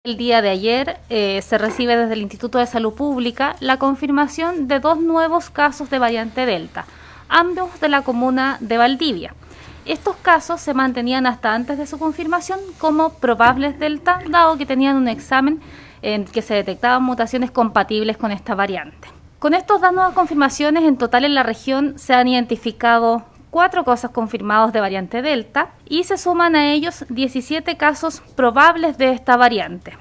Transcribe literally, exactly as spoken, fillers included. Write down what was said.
El día de ayer eh, se recibe desde el Instituto de Salud Pública la confirmación de dos nuevos casos de variante Delta, ambos de la comuna de Valdivia. Estos casos se mantenían hasta antes de su confirmación como probables Delta, dado que tenían un examen en que se detectaban mutaciones compatibles con esta variante. Con estas dos nuevas confirmaciones, en total en la región se han identificado cuatro casos confirmados de variante Delta y se suman a ellos diecisiete casos probables de esta variante.